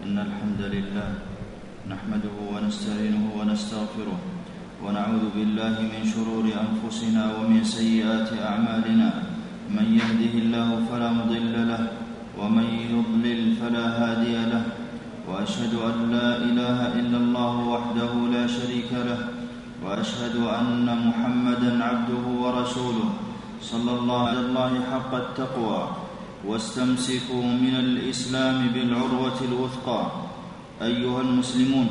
إن الحمد لله نحمده ونستعينه ونستغفره ونعوذ بالله من شرور أنفسنا ومن سيئات أعمالنا. من يهده الله فلا مضل له ومن يضلل فلا هادي له، وأشهد أن لا إله إلا الله وحده لا شريك له، وأشهد أن محمدًا عبده ورسوله صلى الله على الله حق التقوى، واستمسكوا من الإسلام بالعروة الوثقى. أيها المسلمون،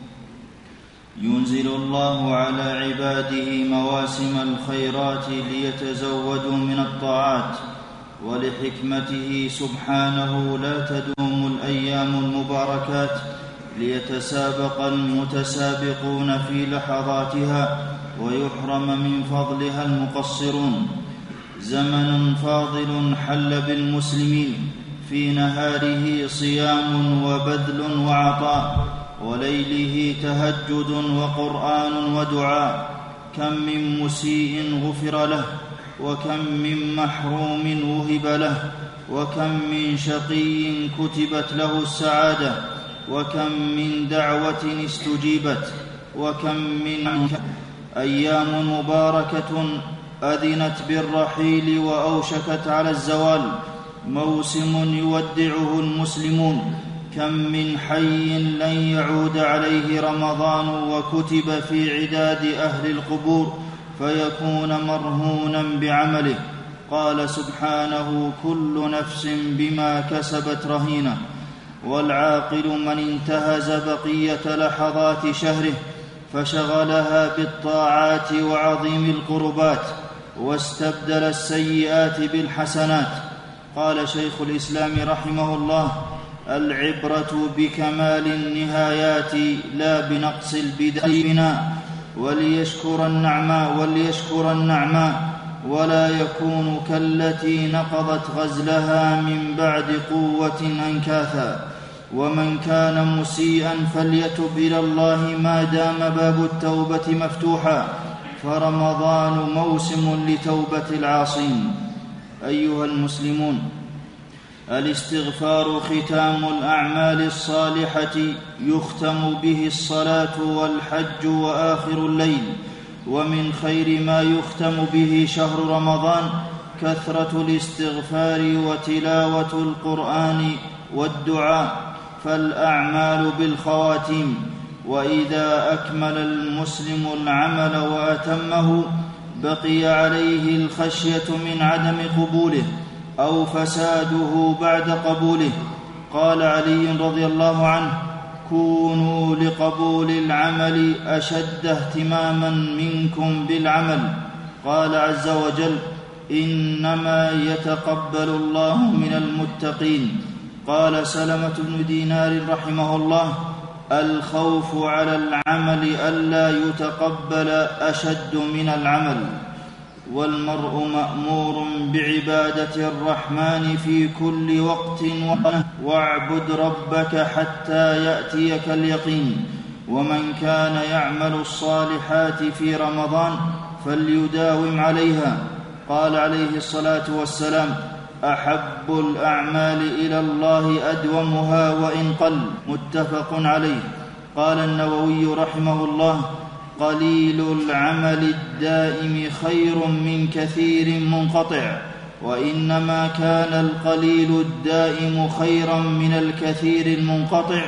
ينزل الله على عباده مواسم الخيرات ليتزودوا من الطاعات، ولحكمته سبحانه لا تدوم الأيام المباركات ليتسابق المتسابقون في لحظاتها ويحرم من فضلها المقصرون. زمن فاضل حل بالمسلمين، في نهاره صيام وبذل وعطاء، وليله تهجد وقرآن ودعاء. كم من مسيء غفر له، وكم من محروم وهب له، وكم من شقي كتبت له السعادة، وكم من دعوة استجيبت، وكم من أيام مباركة أذنت بالرحيل وأوشكت على الزوال. موسم يودعه المسلمون. كم من حي لن يعود عليه رمضان وكتب في عداد أهل القبور فيكون مرهونا بعمله. قال سبحانه: كل نفس بما كسبت رهينة. والعاقل من انتهز بقية لحظات شهره فشغلها بالطاعات وعظيم القربات، واستبدل السيئات بالحسنات. قال شيخ الإسلام رحمه الله: العبرة بكمال النهايات لا بنقص البدايات، وليشكر النعماء ولا يكون كالتي نقضت غزلها من بعد قوة أنكاثا. ومن كان مسيئا فليتب إلى الله ما دام باب التوبة مفتوحا، فرمضان موسم لتوبة العاصين. أيها المسلمون، الاستغفار ختام الأعمال الصالحة، يختم به الصلاة والحج وآخر الليل. ومن خير ما يختم به شهر رمضان كثرة الاستغفار وتلاوة القرآن والدعاء، فالأعمال بالخواتيم. وإذا أكمل المسلم العمل وأتمه بقي عليه الخشية من عدم قبوله أو فساده بعد قبوله. قال علي رضي الله عنه: كونوا لقبول العمل أشد اهتماما منكم بالعمل. قال عز وجل: إنما يتقبل الله من المتقين. قال سلمة بن دينار رحمه الله: الخوف على العمل ألا يتقبل أشد من العمل. والمرء مأمور بعبادة الرحمن في كل وقت، واعبد ربك حتى يأتيك اليقين. ومن كان يعمل الصالحات في رمضان فليداوم عليها. قال عليه الصلاة والسلام: أحب الأعمال إلى الله أدومها وإن قل. متفق عليه. قال النووي رحمه الله: قليل العمل الدائم خير من كثير منقطع، وإنما كان القليل الدائم خيرا من الكثير المنقطع،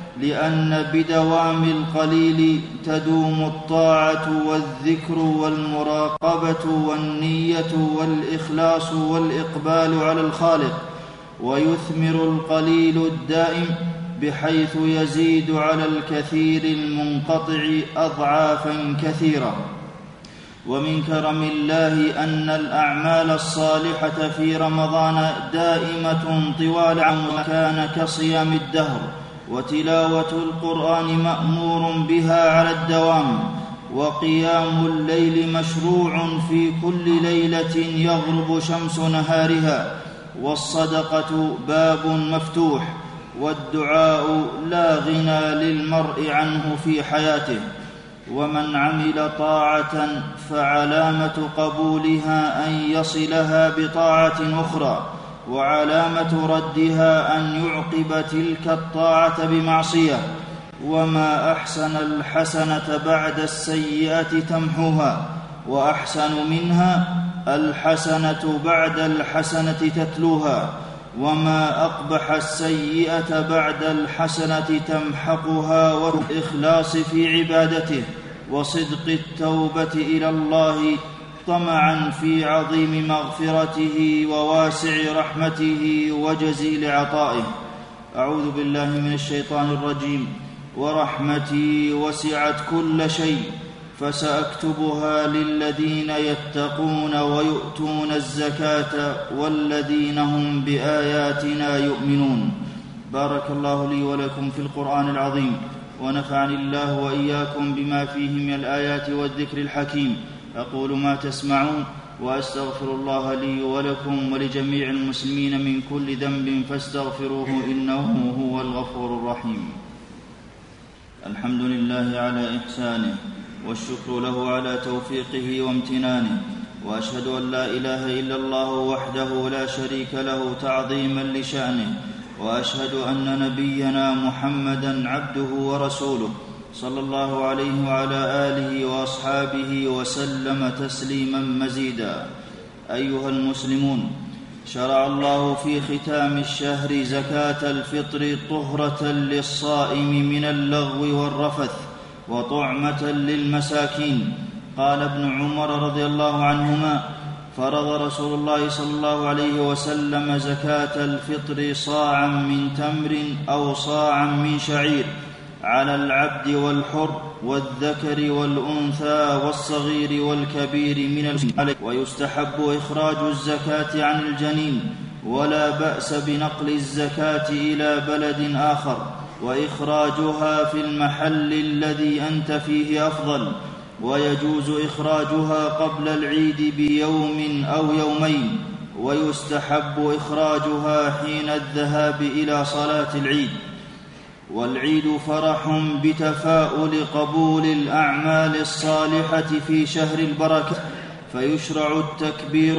لأن بدوام القليل تدوم الطاعة والذكر والمراقبة والنية والإخلاص والإقبال على الخالق، ويثمر القليل الدائم بحيث يزيد على الكثير المنقطع أضعافا كثيرة. ومن كرم الله أن الأعمال الصالحة في رمضان دائمة طوال العام، وكان كصيام الدهر. وتلاوة القرآن مأمور بها على الدوام. وقيام الليل مشروع في كل ليلة يغرب شمس نهارها. والصدقة باب مفتوح. والدعاء لا غنى للمرء عنه في حياته. ومن عمل طاعة فعلامة قبولها أن يصلها بطاعة أخرى، وعلامة ردها أن يعقب تلك الطاعة بمعصية. وما أحسن الحسنة بعد السيئة تمحوها، وأحسن منها الحسنة بعد الحسنة تتلوها، وما أقبح السيئة بعد الحسنة تمحقها. والإخلاص في عبادته وصدق التوبة إلى الله طمعا في عظيم مغفرته وواسع رحمته وجزيل عطائه. أعوذ بالله من الشيطان الرجيم. ورحمتي وسعت كل شيء فسأكتبها للذين يتقون ويؤتون الزكاة والذين هم بآياتنا يؤمنون. بارك الله لي ولكم في القرآن العظيم، ونفعني الله وإياكم بما فيه من الآيات والذكر الحكيم. أقول ما تسمعون، وأستغفر الله لي ولكم ولجميع المسلمين من كل ذنب فاستغفروه إنه هو الغفور الرحيم. الحمد لله على إحسانه، والشكر له على توفيقه وامتنانه، وأشهد أن لا إله إلا الله وحده لا شريك له تعظيما لشأنه، وأشهد أن نبينا محمدا عبده ورسوله صلى الله عليه وعلى آله وأصحابه وسلم تسليما مزيدا. أيها المسلمون، شرع الله في ختام الشهر زكاة الفطر طهرة للصائم من اللغو والرفث وطعمة للمساكين. قال ابن عمر رضي الله عنهما: فرض رسول الله صلى الله عليه وسلم زكاة الفطر صاعا من تمر أو صاعا من شعير على العبد والحر والذكر والأنثى والصغير والكبير من المسلمين. ويستحب إخراج الزكاة عن الجنين، ولا بأس بنقل الزكاة إلى بلد آخر وإخراجها في المحل الذي أنت فيه أفضل، ويجوز إخراجها قبل العيد بيوم أو يومين، ويستحب إخراجها حين الذهاب إلى صلاة العيد. والعيد فرح بتفاؤل قبول الأعمال الصالحة في شهر البركة، فيشرع التكبير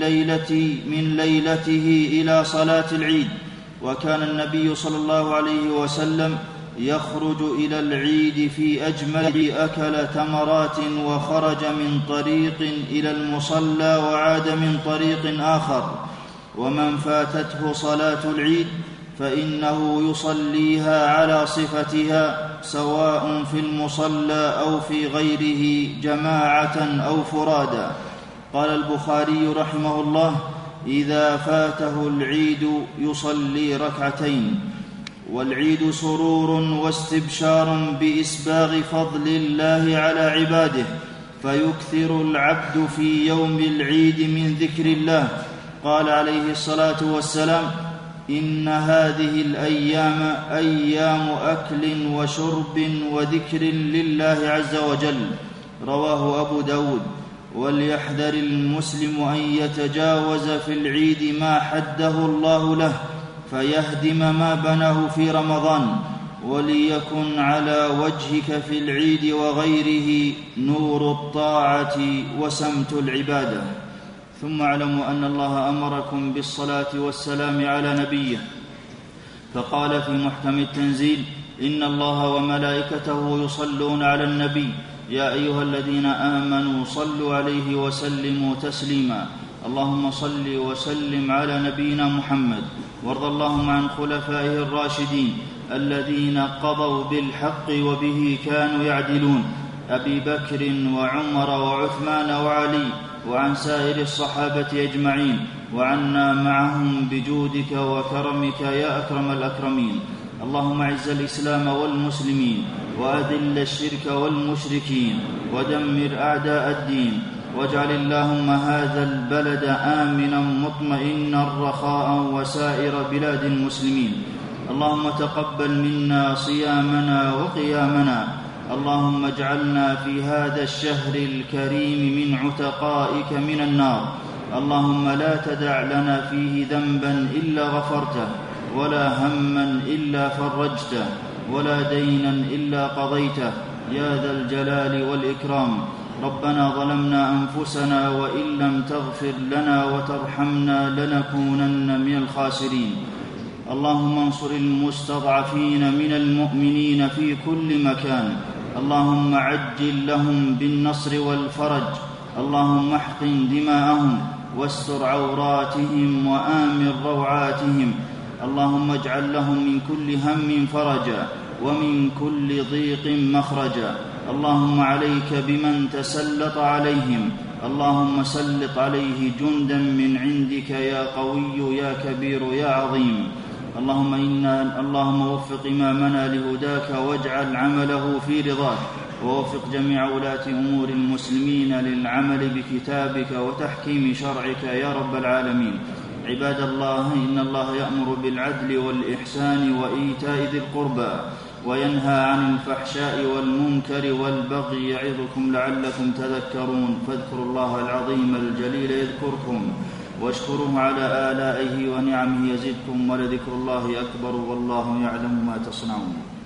من ليلته إلى صلاة العيد. وكان النبي صلى الله عليه وسلم يخرج إلى العيد في أجمل أكل تمرات وخرج من طريق إلى المصلى وعاد من طريق آخر. ومن فاتته صلاة العيد فإنه يصليها على صفتها، سواء في المصلى أو في غيره، جماعة أو فرادا. قال البخاري رحمه الله: إذا فاته العيد يصلي ركعتين. والعيد سرور واستبشار بإسباغ فضل الله على عباده، فيكثر العبد في يوم العيد من ذكر الله. قال عليه الصلاة والسلام: إن هذه الأيام أيام أكل وشرب وذكر لله عز وجل. رواه أبو داود. وليحذر المسلم أن يتجاوز في العيد ما حده الله له فيهدم ما بناه في رمضان، وليكن على وجهك في العيد وغيره نور الطاعة وسمت العبادة. ثم اعلموا أن الله أمركم بالصلاة والسلام على نبيه، فقال في محكم التنزيل: إن الله وملائكته يصلون على النبي يا أيها الذين آمنوا صلوا عليه وسلموا تسليما. اللهم صل وسلم على نبينا محمد، وارض اللهم عن خلفائه الراشدين الذين قضوا بالحق وبه كانوا يعدلون، أبي بكر وعمر وعثمان وعلي، وعن سائر الصحابة أجمعين، وعنا معهم بجودك وكرمك يا أكرم الأكرمين. اللهم أعز الإسلام والمسلمين، وأذل الشرك والمشركين، ودمر أعداء الدين، واجعل اللهم هذا البلد آمنا مطمئنا رخاء وسائر بلاد المسلمين. اللهم تقبل منا صيامنا وقيامنا. اللهم اجعلنا في هذا الشهر الكريم من عتقائك من النار. اللهم لا تدع لنا فيه ذنبا إلا غفرته، ولا هما إلا فرجته، ولا دينا إلا قضيته، يا ذا الجلال والإكرام. ربنا ظلمنا أنفسنا وإن لم تغفر لنا وترحمنا لنكونن من الخاسرين. اللهم انصر المستضعفين من المؤمنين في كل مكان. اللهم عجل لهم بالنصر والفرج. اللهم احقن دماءهم واستر عوراتهم وآمن روعاتهم. اللهم اجعل لهم من كل هم فرجا ومن كل ضيق مخرجا. اللهم عليك بمن تسلط عليهم. اللهم سلط عليه جندا من عندك يا قوي يا كبير يا عظيم. اللهم وفق إمامنا لهداك واجعل عمله في رضاك، ووفق جميع ولاة أمور المسلمين للعمل بكتابك وتحكيم شرعك يا رب العالمين. عباد الله، إن الله يأمر بالعدل والإحسان وإيتاء ذي القربى وينهى عن الفحشاء والمنكر والبغي يعظكم لعلكم تذكرون. فاذكروا الله العظيم الجليل يذكركم واشكروه على آلائه ونعمه يزدكم، ولذكر الله أكبر والله يعلم ما تصنعون.